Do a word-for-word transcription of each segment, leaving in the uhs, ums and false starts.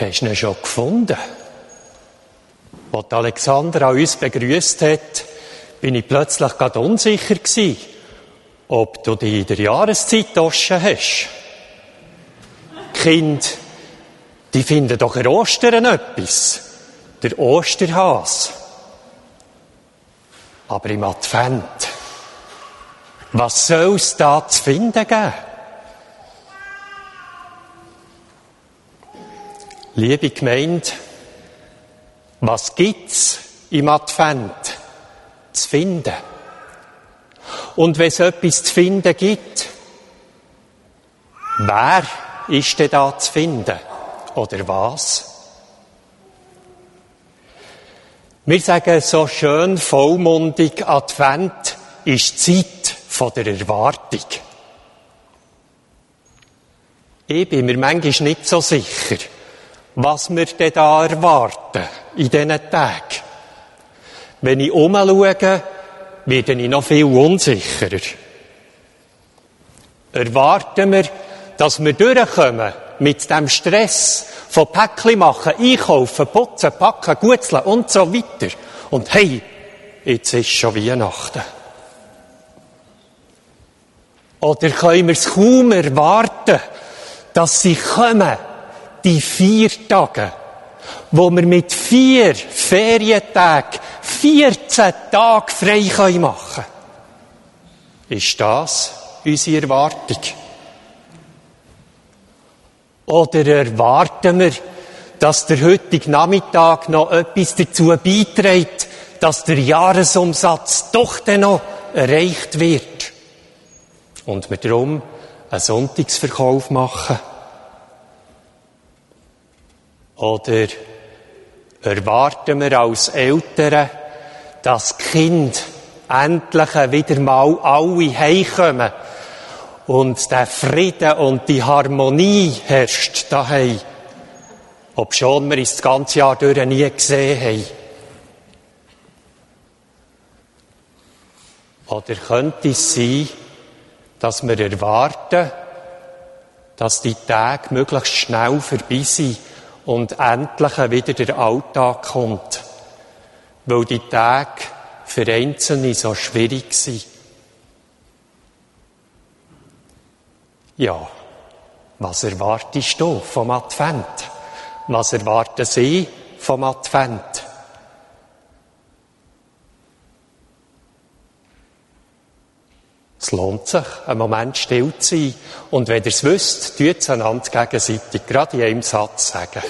Hast du ihn schon gefunden? Als Alexandra uns begrüßt hat, bin ich plötzlich gerade unsicher gewesen, ob du dich in der Jahreszeit Taschen hast. Die Kinder, die finden doch an Ostern etwas. Der Osterhas. Aber im Advent, was soll es da zu finden geben? Liebe Gemeinde, was gibt's im Advent zu finden? Und wenn es etwas zu finden gibt, wer ist denn da zu finden? Oder was? Wir sagen so schön vollmundig, Advent ist die Zeit von der Erwartung. Ich bin mir manchmal nicht so sicher, was wir denn da erwarten in diesen Tagen. Wenn ich umschaue, werde ich noch viel unsicherer. Erwarten wir, dass wir durchkommen mit dem Stress von Päckchen machen, einkaufen, putzen, packen, gutzeln und so weiter. Und hey, jetzt ist schon Weihnachten. Oder können wir es kaum erwarten, dass sie kommen, die vier Tage, wo wir mit vier Ferientagen vierzehn Tage frei machen können? Ist das unsere Erwartung? Oder erwarten wir, dass der heutige Nachmittag noch etwas dazu beiträgt, dass der Jahresumsatz doch dann noch erreicht wird? Und wir darum einen Sonntagsverkauf machen? Oder erwarten wir als Eltern, dass die Kinder endlich wieder mal alle heimkommen und der Frieden und die Harmonie herrscht daheim, obschon wir es das ganze Jahr durch nie gesehen haben? Oder könnte es sein, dass wir erwarten, dass die Tage möglichst schnell vorbei sind und endlich wieder der Alltag kommt, weil die Tage für Einzelne so schwierig sind? Ja, was erwartest du vom Advent? Was erwarten Sie vom Advent? Es lohnt sich, einen Moment still zu sein. Und wenn ihr es wisst, tut es einander gegenseitig, gerade in einem Satz sagen.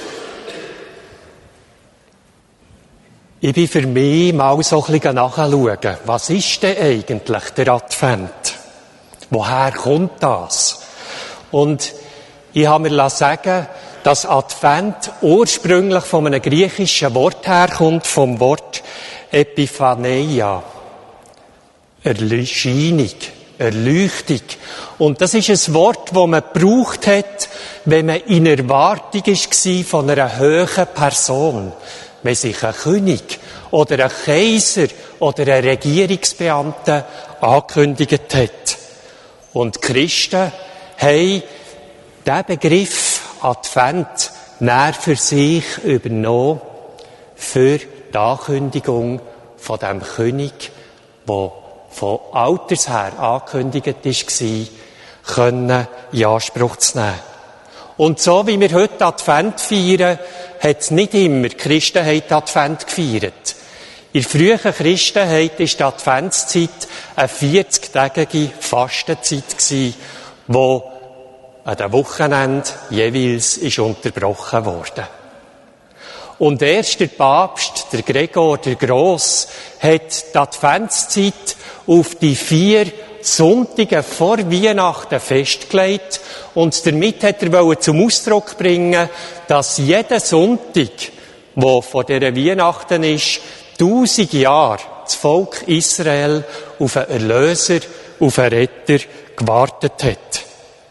Ich bin für mich mal so ein bisschen nachschauen, was ist denn eigentlich der Advent? Woher kommt das? Und ich habe mir sagen, dass Advent ursprünglich von einem griechischen Wort herkommt, vom Wort Epiphaneia. Erscheinung, Erleuchtung. Und das ist ein Wort, das man gebraucht hat, wenn man in Erwartung war von einer hohen Person. Wenn sich ein König oder ein Kaiser oder ein Regierungsbeamter angekündigt hat. Und die Christen haben diesen Begriff Advent näher für sich übernommen, für die Ankündigung von dem König, der von Alters her angekündigt war, können in Anspruch zu nehmen. Und so wie wir heute Advent feiern, hat es nicht immer die Christenheit Advent gefeiert. In der frühen Christenheit war die Adventszeit eine vierzigtägige Fastenzeit, die an den Wochenenden jeweils ist unterbrochen wurde. Und erst der Papst, der Gregor der Grosse, hat die Adventszeit auf die vier Sonntage vor Weihnachten festgelegt. Und damit hat er zum Ausdruck bringen, dass jeder Sonntag, der vor dieser Weihnachten ist, tausend Jahre das Volk Israel auf einen Erlöser, auf einen Retter gewartet hat.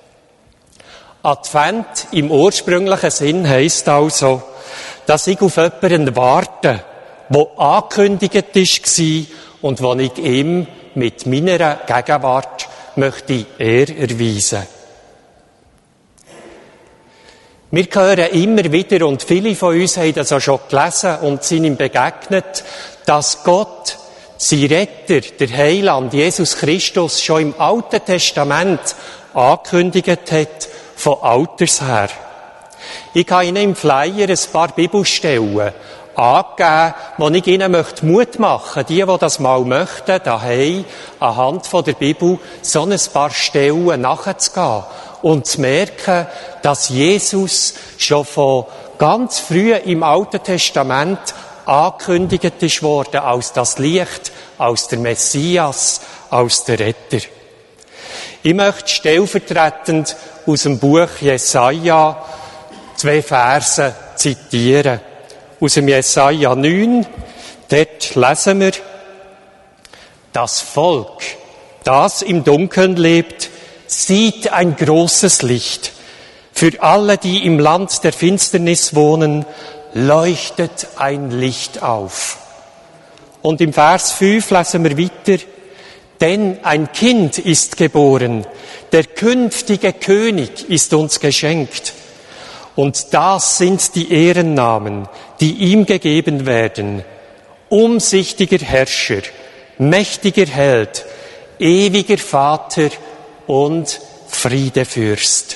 Advent im ursprünglichen Sinn heisst also, dass ich auf jemanden warte, der angekündigt war und wo ich ihm mit meiner Gegenwart möchte Ehre erweisen. Wir hören immer wieder, und viele von uns haben das auch schon gelesen und sind ihm begegnet, dass Gott, sein Retter, der Heiland, Jesus Christus, schon im Alten Testament angekündigt hat, von Alters her. Ich habe Ihnen im Flyer ein paar Bibelstellen angegeben, wo ich Ihnen möchte Mut machen, die, die das mal möchten, daheim anhand von der Bibel so ein paar Stellen nachzugehen und zu merken, dass Jesus schon von ganz früh im Alten Testament angekündigt ist worden als das Licht, als der Messias, als der Retter. Ich möchte stellvertretend aus dem Buch Jesaja zwei Verse zitieren. Aus dem Jesaja neun, dort lesen wir: Das Volk, das im Dunkeln lebt, sieht ein großes Licht. Für alle, die im Land der Finsternis wohnen, leuchtet ein Licht auf. Und im Vers fünf lesen wir weiter: Denn ein Kind ist geboren, der künftige König ist uns geschenkt. Und das sind die Ehrennamen, die ihm gegeben werden: umsichtiger Herrscher, mächtiger Held, ewiger Vater und Friedefürst.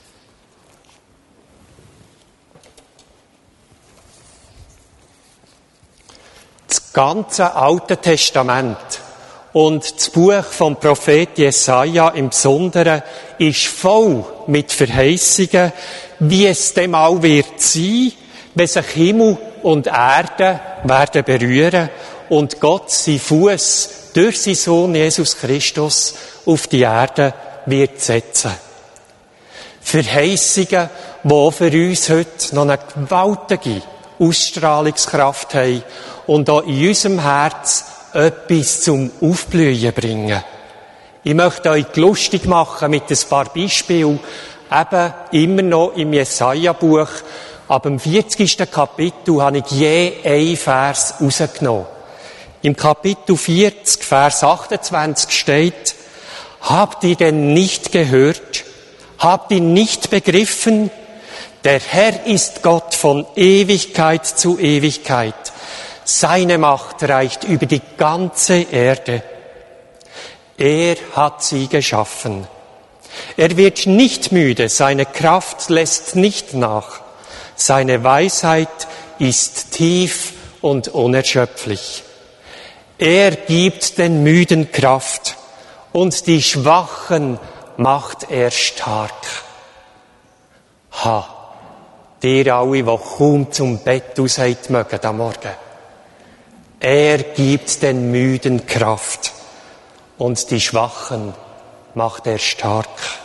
Das ganze Alte Testament und das Buch vom Prophet Jesaja im Besonderen ist voll mit Verheißungen, wie es dem auch wird sein, wenn sich Himmel und Erde werden berühren und Gott seinen Fuß durch seinen Sohn Jesus Christus auf die Erde wird setzen. Verheißungen, die für uns heute noch eine gewaltige Ausstrahlungskraft haben und auch in unserem Herz etwas zum Aufblühen bringen. Ich möchte euch lustig machen mit ein paar Beispielen, eben immer noch im Jesaja-Buch. Ab dem vierzigsten Kapitel habe ich je einen Vers rausgenommen. Im Kapitel vierzig, Vers achtundzwanzig steht: Habt ihr denn nicht gehört? Habt ihr nicht begriffen? Der Herr ist Gott von Ewigkeit zu Ewigkeit. Seine Macht reicht über die ganze Erde. Er hat sie geschaffen. Er wird nicht müde, seine Kraft lässt nicht nach. Seine Weisheit ist tief und unerschöpflich. Er gibt den Müden Kraft und die Schwachen macht er stark. Ha, ihr alle, die kaum zum Bett aus seid mögen am Morgen. Er gibt den Müden Kraft und die Schwachen macht er stark.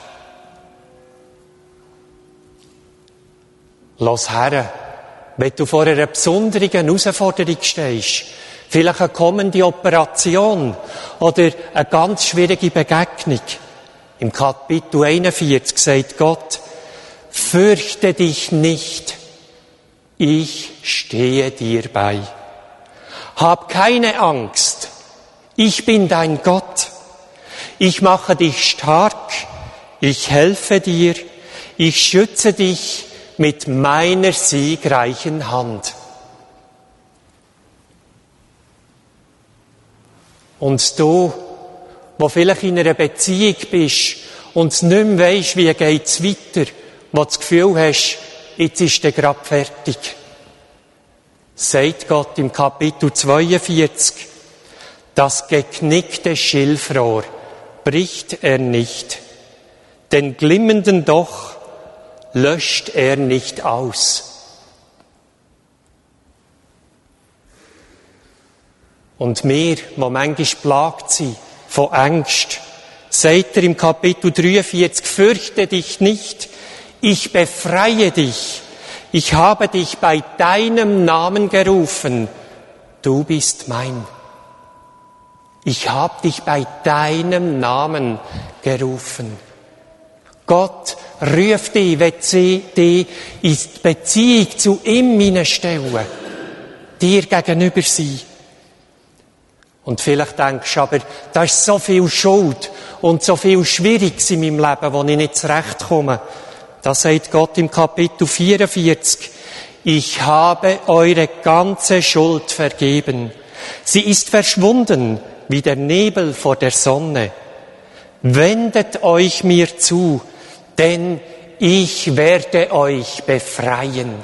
Lass her, wenn du vor einer besonderen Herausforderung stehst, vielleicht eine kommende Operation oder eine ganz schwierige Begegnung. Im Kapitel einundvierzig sagt Gott: Fürchte dich nicht, ich stehe dir bei. Hab keine Angst, ich bin dein Gott. Ich mache dich stark, ich helfe dir, ich schütze dich mit meiner siegreichen Hand. Und du, wo vielleicht in einer Beziehung bist und nicht mehr weisst, wie geht's weiter, wo du das Gefühl hast, jetzt ist der gerade fertig, sagt Gott im Kapitel zweiundvierzig: Das geknickte Schilfrohr bricht er nicht, den glimmenden Doch löscht er nicht aus. Und wir, die manchmal plagt sind von Angst, sagt er im Kapitel dreiundvierzig: Fürchte dich nicht, ich befreie dich, ich habe dich bei deinem Namen gerufen, du bist mein. Ich habe dich bei deinem Namen gerufen. Gott ruft dich, wenn sie dich in die Beziehung zu ihm hineinstellen, dir gegenüber sein. Und vielleicht denkst du aber, da ist so viel Schuld und so viel Schwieriges in meinem Leben, wo ich nicht zurechtkomme. Da sagt Gott im Kapitel vierundvierzig, ich habe eure ganze Schuld vergeben. Sie ist verschwunden wie der Nebel vor der Sonne. Wendet euch mir zu, denn ich werde euch befreien.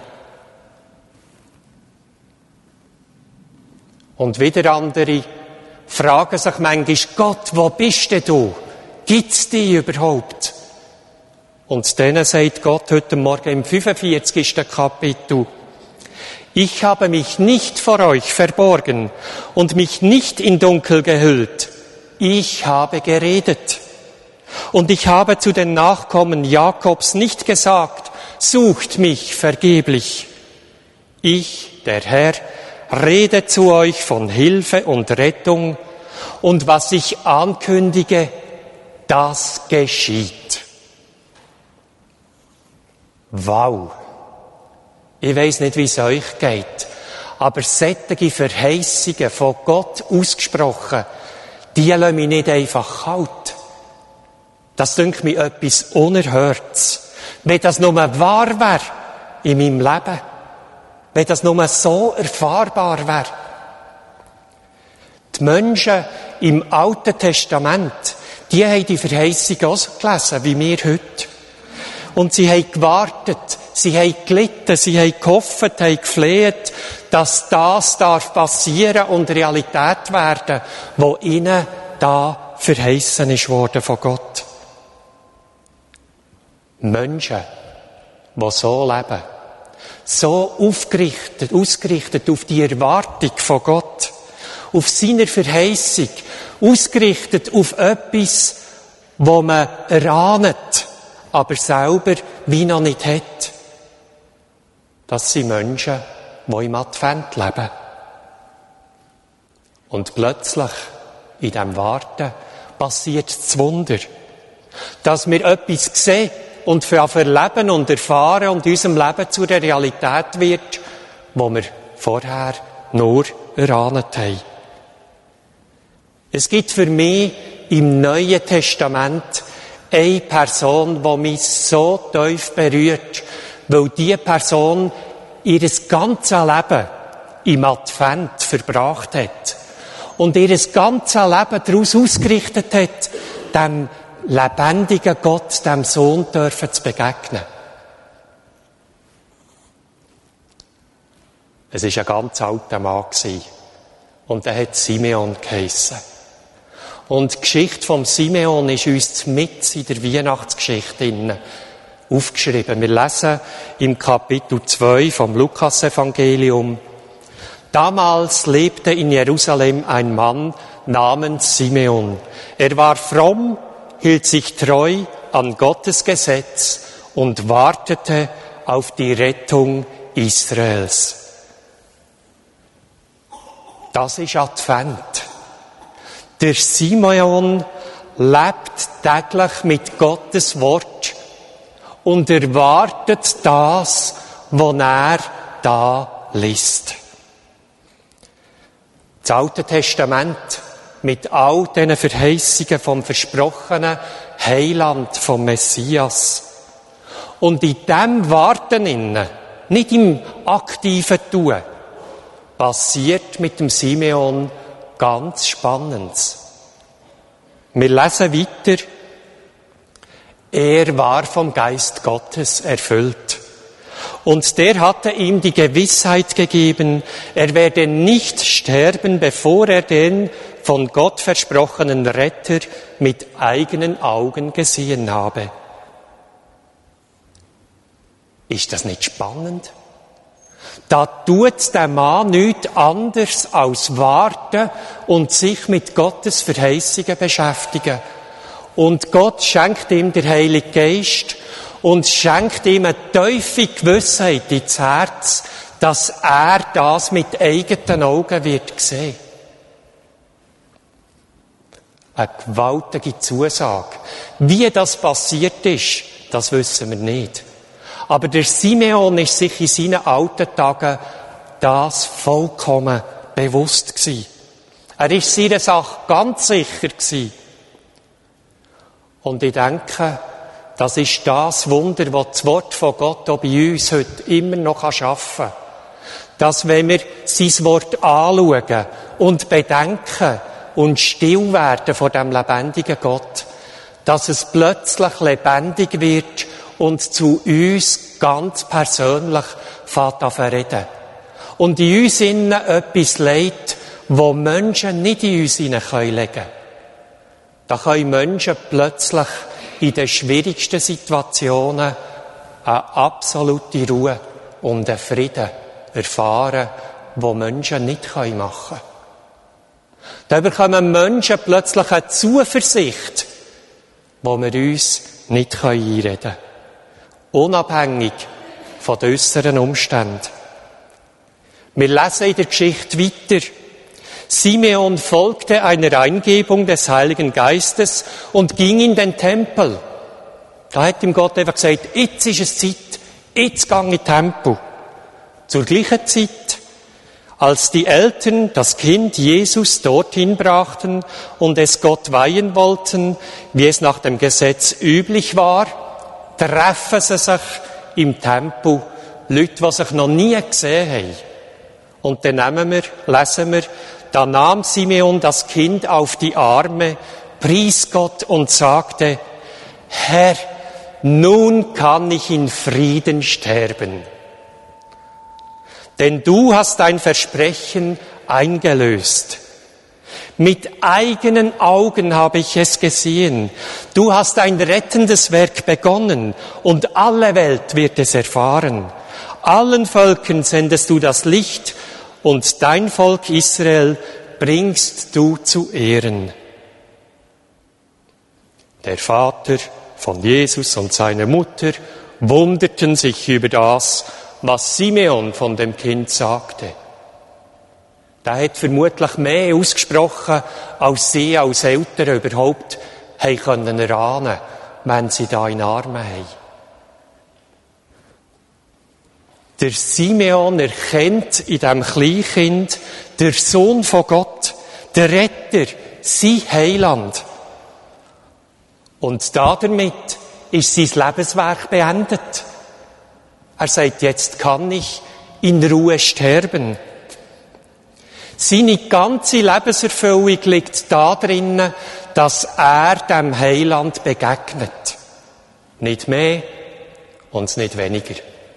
Und wieder andere fragen sich manchmal, Gott, wo bist denn du? Gibt's dich überhaupt? Und denen sagt Gott heute Morgen im fünfundvierzigsten Kapitel, ich habe mich nicht vor euch verborgen und mich nicht in Dunkel gehüllt. Ich habe geredet. Und ich habe zu den Nachkommen Jakobs nicht gesagt, sucht mich vergeblich. Ich, der Herr, rede zu euch von Hilfe und Rettung, und was ich ankündige, das geschieht. Wow! Ich weiss nicht, wie es euch geht, aber solche Verheißungen von Gott ausgesprochen, die lassen mich nicht einfach kalt. Das dünkt mir etwas Unerhörtes. Wenn das nur wahr wäre in meinem Leben, wenn das nur so erfahrbar wäre. Die Menschen im Alten Testament, die haben die Verheißung auch so gelesen, wie wir heute. Und sie haben gewartet, sie haben gelitten, sie haben gehofft, haben gefleht, dass das darf passieren und Realität werden, wo ihnen da verheißen ist worden von Gott. Menschen, die so leben, so aufgerichtet, ausgerichtet auf die Erwartung von Gott, auf seine Verheißung, ausgerichtet auf etwas, wo man erahnt, aber selber wie noch nicht hat. Das sind Menschen, die im Advent leben. Und plötzlich, in diesem Warten, passiert das Wunder, dass wir etwas sehen und für erleben und erfahren und in unserem Leben zu der Realität wird, wo wir vorher nur erahnt haben. Es gibt für mich im Neuen Testament eine Person, die mich so tief berührt, weil diese Person ihr ganzes Leben im Advent verbracht hat und ihr ganzes Leben daraus ausgerichtet hat, dem lebendigen Gott, dem Sohn dürfen zu begegnen. Es war ein ganz alter Mann und er hat Simeon geheissen. Und die Geschichte vom Simeon ist uns mit in der Weihnachtsgeschichte aufgeschrieben. Wir lesen im Kapitel zwei vom Lukas-Evangelium. Damals lebte in Jerusalem ein Mann namens Simeon. Er war fromm, hielt sich treu an Gottes Gesetz und wartete auf die Rettung Israels. Das ist Advent. Der Simeon lebt täglich mit Gottes Wort und erwartet das, was er da liest. Das Alte Testament mit all diesen Verheißungen vom versprochenen Heiland, vom Messias. Und in dem Warten innen, nicht im aktiven Tun, passiert mit dem Simeon ganz Spannendes. Wir lesen weiter. Er war vom Geist Gottes erfüllt. Und der hatte ihm die Gewissheit gegeben, er werde nicht sterben, bevor er den von Gott versprochenen Retter mit eigenen Augen gesehen habe. Ist das nicht spannend? Da tut der Mann nichts anderes als warten und sich mit Gottes Verheißungen beschäftigen. Und Gott schenkt ihm den Heiligen Geist und schenkt ihm eine tiefe Gewissheit ins Herz, dass er das mit eigenen Augen wird sehen. Eine gewaltige Zusage. Wie das passiert ist, das wissen wir nicht. Aber der Simeon ist sich in seinen alten Tagen das vollkommen bewusst gewesen. Er ist seiner Sache ganz sicher gewesen. Und ich denke, das ist das Wunder, das das Wort von Gott auch bei uns heute immer noch schaffen kann. Dass, wenn wir sein Wort anschauen und bedenken und still werden vor dem lebendigen Gott, dass es plötzlich lebendig wird und zu uns ganz persönlich fängt an zu reden. Und in uns innen etwas legt, wo Menschen nicht in uns hineinlegen können. Da können Menschen plötzlich in den schwierigsten Situationen eine absolute Ruhe und einen Frieden erfahren, wo Menschen nicht machen können. Da bekommen Menschen plötzlich eine Zuversicht, wo wir uns nicht einreden können. Unabhängig von den äußeren Umständen. Wir lesen in der Geschichte weiter. Simeon folgte einer Eingebung des Heiligen Geistes und ging in den Tempel. Da hat ihm Gott einfach gesagt, jetzt ist es Zeit, jetzt gehe ich in den Tempel. Zur gleichen Zeit, als die Eltern das Kind Jesus dorthin brachten und es Gott weihen wollten, wie es nach dem Gesetz üblich war, treffen sie sich im Tempel, Leute, die sich noch nie gesehen haben. Und dann nehmen wir, lesen wir, da nahm Simeon das Kind auf die Arme, pries Gott und sagte, Herr, nun kann ich in Frieden sterben. Denn du hast dein Versprechen eingelöst. Mit eigenen Augen habe ich es gesehen. Du hast ein rettendes Werk begonnen und alle Welt wird es erfahren. Allen Völkern sendest du das Licht und dein Volk Israel bringst du zu Ehren. Der Vater von Jesus und seine Mutter wunderten sich über das, was Simeon von dem Kind sagte. Der hat vermutlich mehr ausgesprochen, als sie als Eltern überhaupt haben können erahnen, wenn sie da in Armen haben. Der Simeon erkennt in diesem Kleinkind der Sohn von Gott, der Retter, sein Heiland. Und damit ist sein Lebenswerk beendet. Er sagt, jetzt kann ich in Ruhe sterben. Seine ganze Lebenserfüllung liegt darin, dass er dem Heiland begegnet. Nicht mehr und nicht weniger.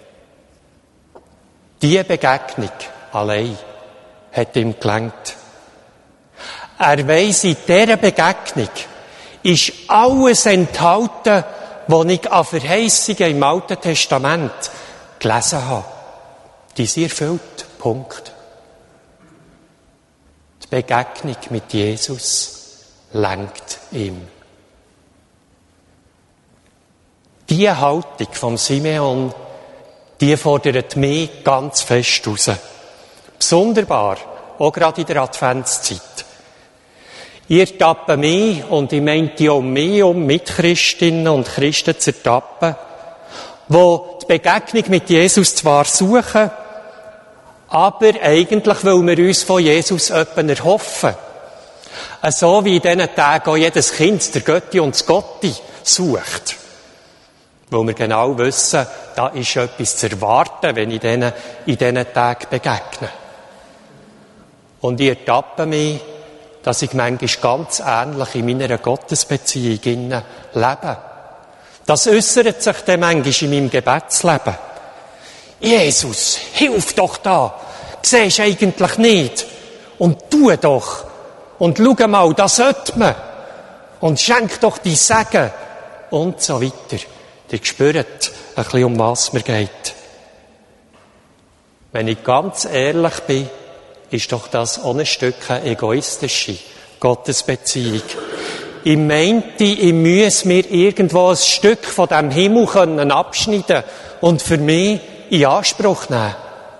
Diese Begegnung allein hat ihm gelangt. Er weiss, in dieser Begegnung ist alles enthalten, was ich an Verheißungen im Alten Testament gelesen habe. Die sind erfüllt. Punkt. Die Begegnung mit Jesus lenkt ihm. Diese Haltung vom Simeon, die fordert mich ganz fest raus. Besonderbar, auch gerade in der Adventszeit. Ihr tappen mich, und ich meinte auch mich, um Mitchristinnen und Christen zu ertappen, die die Begegnung mit Jesus zwar suchen, aber eigentlich, weil wir uns von Jesus etwas erhoffen. So wie in diesen Tagen auch jedes Kind der Götti und das Gotti sucht. Weil wir genau wissen, da ist etwas zu erwarten, wenn ich denen in diesen Tagen begegne. Und ich ertappe mich, dass ich manchmal ganz ähnlich in meiner Gottesbeziehung lebe. Das äußert sich dann manchmal in meinem Gebetsleben. Jesus, hilf doch da! Siehst eigentlich nicht. Und tu doch. Und schau mal, das sollte man. Und schenk doch die Segen. Und so weiter. Ihr spürt ein bisschen, um was mir geht. Wenn ich ganz ehrlich bin, ist doch das auch ein Stück eine egoistische Gottesbeziehung. Ich meinte, ich müsse mir irgendwo ein Stück von dem Himmel können abschneiden und für mich in Anspruch nehmen.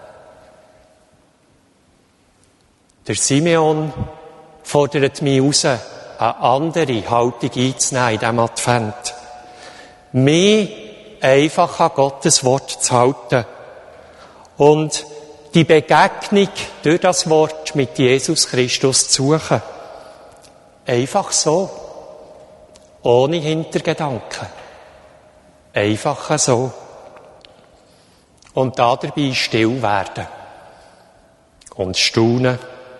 Der Simeon fordert mich heraus, eine andere Haltung einzunehmen in diesem Advent. Mich einfach an Gottes Wort zu halten und die Begegnung durch das Wort mit Jesus Christus zu suchen. Einfach so. Ohne Hintergedanken. Einfach so. Und da dabei still werden. Und staunen.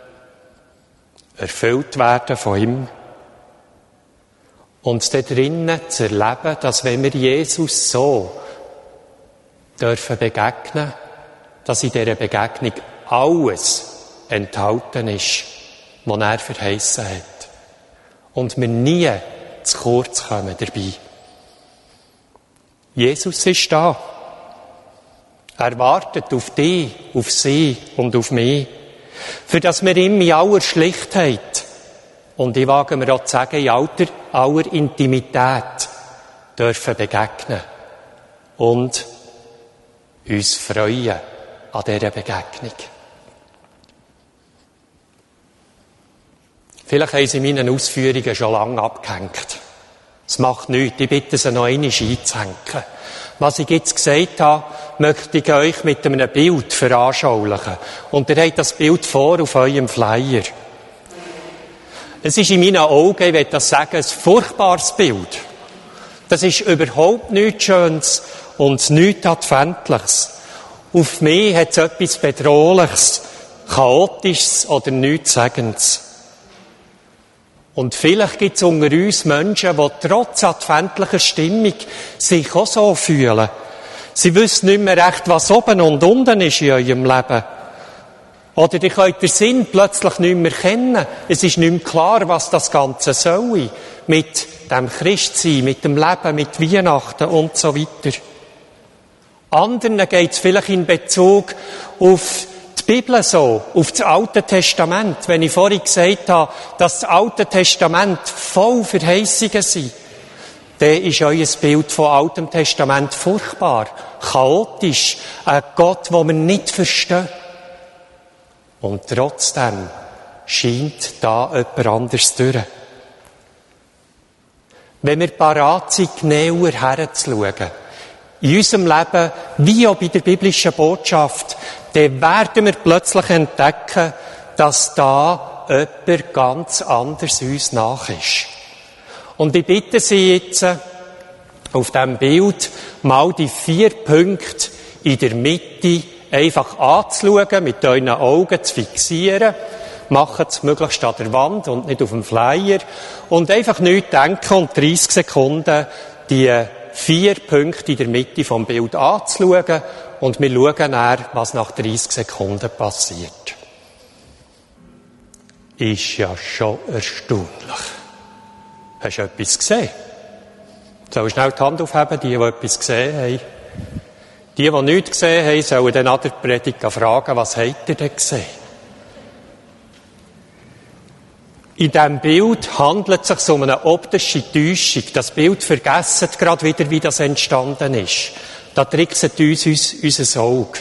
Erfüllt werden von ihm. Und da drinnen zu erleben, dass wenn wir Jesus so dürfen begegnen, dass in dieser Begegnung alles enthalten ist, was er verheißen hat. Und wir nie zu kurz kommen dabei. Jesus ist da. Er wartet auf dich, auf sie und auf mich, für dass wir ihm in aller Schlichtheit und ich wage mir auch zu sagen, in aller, aller Intimität dürfen begegnen und uns freuen an dieser Begegnung. Vielleicht haben Sie meine Ausführungen schon lange abgehängt. Es macht nichts, ich bitte Sie noch einmal einzuhängen. Was ich jetzt gesagt habe, möchte ich euch mit einem Bild veranschaulichen. Und ihr habt das Bild vor auf eurem Flyer. Es ist in meinen Augen, ich will das sagen, ein furchtbares Bild. Das ist überhaupt nichts Schönes und nichts Adventliches. Auf mich hat es etwas Bedrohliches, Chaotisches oder Nichtssagendes. Und vielleicht gibt es unter uns Menschen, die trotz adventlicher Stimmung sich auch so fühlen. Sie wissen nicht mehr recht, was oben und unten ist in eurem Leben. Oder ihr könnt den Sinn plötzlich nicht mehr kennen. Es ist nicht mehr klar, was das Ganze soll. Mit dem Christsein, mit dem Leben, mit Weihnachten und so weiter. Anderen geht es vielleicht in Bezug auf die Bibel so, auf das Alte Testament. Wenn ich vorhin gesagt habe, dass das Alte Testament voll Verheißungen sind, dann ist euer Bild vom Alten Testament furchtbar, chaotisch, ein Gott, den wir nicht verstehen. Und trotzdem scheint da jemand anders durch. Wenn wir parat sind, genauer herzuschauen, in unserem Leben, wie auch bei der biblischen Botschaft, dann werden wir plötzlich entdecken, dass da jemand ganz anders uns nach ist. Und ich bitte Sie jetzt, auf diesem Bild mal die vier Punkte in der Mitte einfach anzuschauen, mit euren Augen zu fixieren. Macht es möglichst an der Wand und nicht auf dem Flyer. Und einfach nicht denken und dreißig Sekunden die vier Punkte in der Mitte vom Bild anzuschauen. Und wir schauen dann, was nach dreißig Sekunden passiert. Ist ja schon erstaunlich. Hast du etwas gesehen? Soll ich schnell die Hand aufheben, die, die etwas gesehen haben? Die, die nichts gesehen haben, sollen dann nach der Predigt fragen, was habt ihr denn gesehen? In diesem Bild handelt es sich um eine optische Täuschung. Das Bild vergessen gerade wieder, wie das entstanden ist. Da trickset uns, uns unser Auge.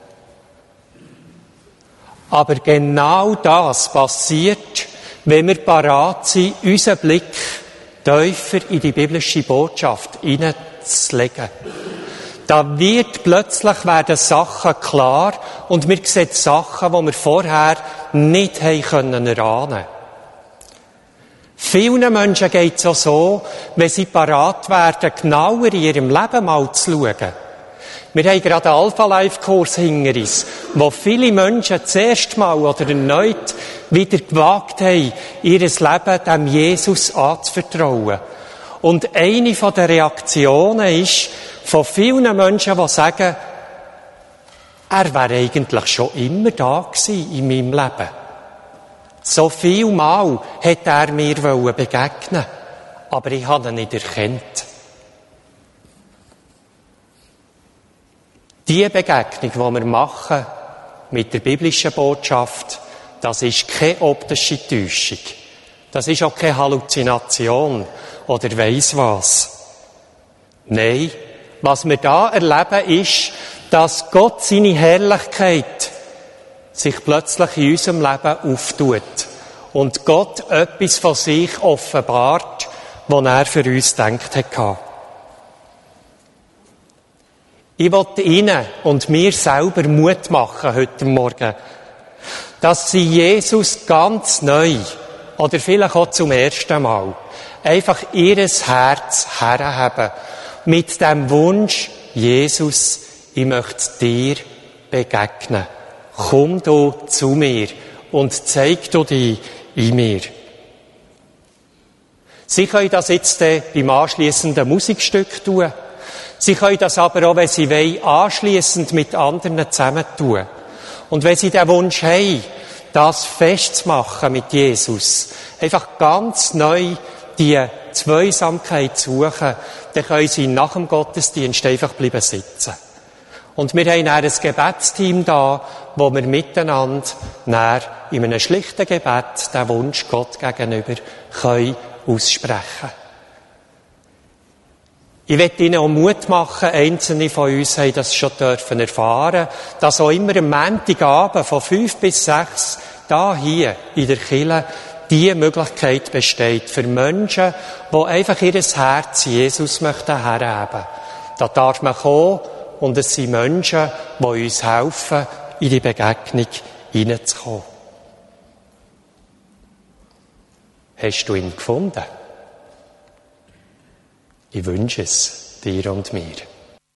Aber genau das passiert, wenn wir parat sind, unseren Blick tiefer in die biblische Botschaft hineinzulegen. Da wird plötzlich werden Sachen klar und wir sehen Sachen, die wir vorher nicht haben können erahnen. Vielen Menschen geht es auch so, wenn sie parat werden, genauer in ihrem Leben mal zu schauen. Wir haben gerade einen Alpha-Life-Kurs hinter uns, wo viele Menschen das erste Mal oder erneut wieder gewagt haben, ihr Leben dem Jesus anzuvertrauen. Und eine der Reaktionen ist von vielen Menschen, die sagen, er wäre eigentlich schon immer da gewesen in meinem Leben. So viel Mal hat er mir begegnen, aber ich habe ihn nicht erkannt. Die Begegnung, die wir machen mit der biblischen Botschaft, das ist keine optische Täuschung. Das ist auch keine Halluzination oder weiss was. Nein, was wir da erleben ist, dass Gott seine Herrlichkeit sich plötzlich in unserem Leben auftut und Gott etwas von sich offenbart, was er für uns gedacht hat. Ich will Ihnen und mir selber Mut machen heute Morgen, dass Sie Jesus ganz neu oder vielleicht auch zum ersten Mal einfach Ihres Herz herhaben mit dem Wunsch, Jesus, ich möchte dir begegnen. Komm du zu mir und zeig du dich in mir. Sie können das jetzt beim anschliessenden Musikstück tun. Sie können das aber auch, wenn Sie wollen, anschliessend mit anderen zusammen tun. Und wenn Sie den Wunsch haben, das festzumachen mit Jesus, einfach ganz neu die Zweisamkeit suchen, dann können Sie nach dem Gottesdienst einfach bleiben sitzen. Und wir haben dann ein Gebetsteam da, wo wir miteinander dann in einem schlichten Gebet den Wunsch Gott gegenüber können aussprechen. Ich möchte Ihnen auch Mut machen, einzelne von uns haben das schon dürfen erfahren, dass auch immer am Montagabend von fünf bis sechs da hier in der Kirche die Möglichkeit besteht für Menschen, die einfach ihr Herz Jesus möchten hergeben. Da darf man kommen und es sind Menschen, die uns helfen, in die Begegnung hineinzukommen. Hast du ihn gefunden? Ich wünsche es dir und mir.